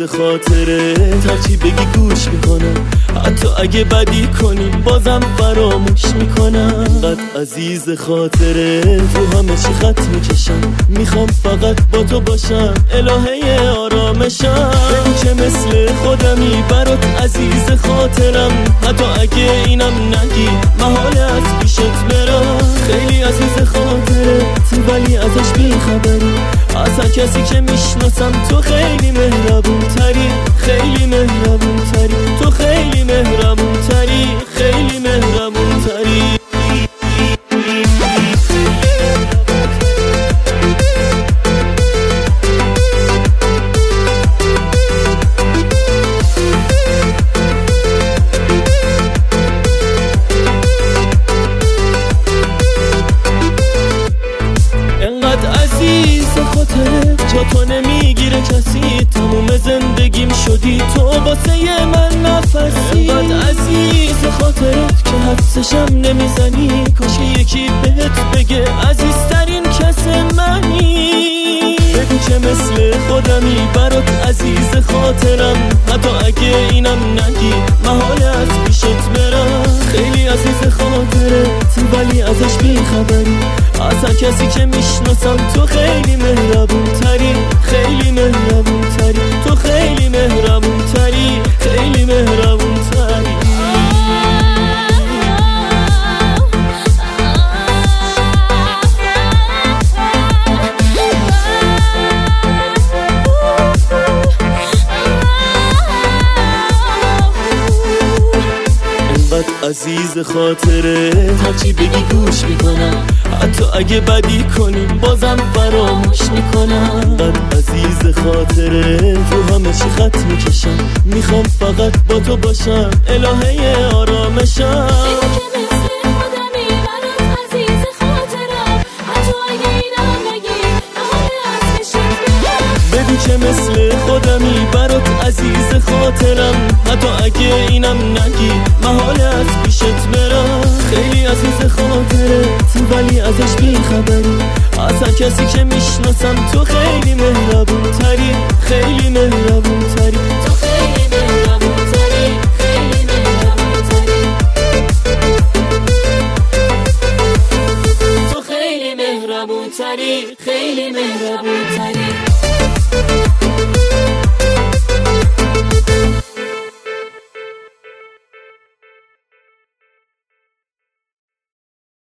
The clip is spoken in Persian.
خاطره هرچی بگی گوش میکنم، حتی اگه بدی کنی بازم فراموش میکنم. قد عزیز خاطره تو همه چی خط میکشم، میخوام فقط با تو باشم الهه آرامشم. بگو که مثل خودمی برات عزیز خاطرم، حتی اگه اینم نگی محاله از پیشت برم. خیلی عزیز خاطره تو ولی ازش بیخبری، از هر کسی که میشناسم تو خیلی مهربون تری، خیلی مهربون تری، تو خیلی مهربون تری، خیلی مهربون تری. عزیز خاطره جا تو نمیگیره کسی، تموم زندگیم شدی تو واسه من نفسی. انقدر عزیز خاطرت که حدسشم نمیزنی، کاش یکی بهت بگه عزیزترین کس منی. بگو که مثل خودمی برات عزیز خاطرم، حتی اگه اینم نگی محاله از پیشت برم. خیلی عزیز خاطره تو ولی ازش بیخبری، از هر کسی که میشناسم تو خیلی مهربون تری، خیلی مهربون تری، تو خیلی مهربون تری، خیلی مهربون تری. عزیز خاطره هرچی بگی گوش میکنم، حتی اگه بدی کنی بازم فراموش میکنم. قد عزیز خاطره تو همه چی خط میکشم، میخوام فقط با تو باشم الهه آرامشم. بگو که مثل خودمی برات عزیز خاطرم، حتی اگه اینم نگی محاله از پیشت برم. خیلی عزیز خاطره تو ولی ازش بیخبری، از هر کسی که میشناسم تو خیلی مهربون تری، خیلی مهربون تری، تو خیلی مهربون تری، خیلی مهربون تری، تو خیلی مهربون تری، خیلی مهربون تری.